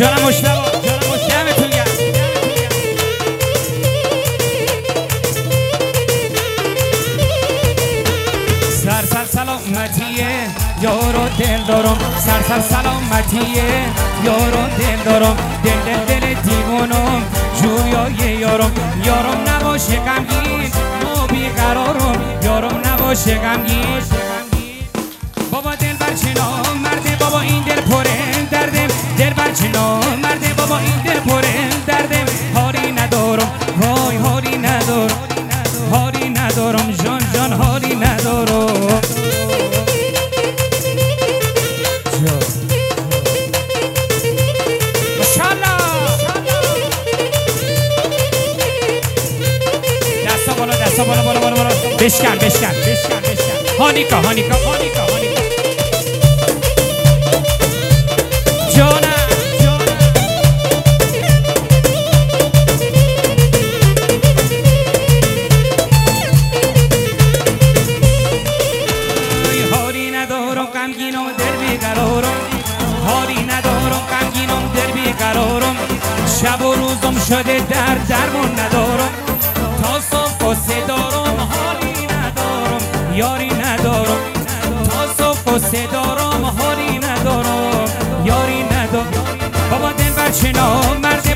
جانم مشتبه دمتون گرم. سر سلامتیه یارو دل دارم، سر سلامتیه یارو دل دارم، دل دیوانم جویای یارم نباشه غمگین ما بیقرارم، یارم نباشه غمگین. بابا دل بر چنان مرده، بابا این دل پره دردم، دل بر چنان مرده، بابا این دل پره دردم، حالی ندارم وای حالی ندارم، حالی ندارم جان حالی ندارم. ماشاءالله دستا بالا بشکن هانیکا جانم حالی ندارم غمگینم دل بیقرارم، حالی ندارم غمگینم دل بیقرارم، شب و روزم شده درمون ندارم، تا صبح قصه دارم حالی ندارم، یاری ندارم، تا صبح قصه دارم حالی ندارم، یاری ندارم. بابا دل بر چنان مرده،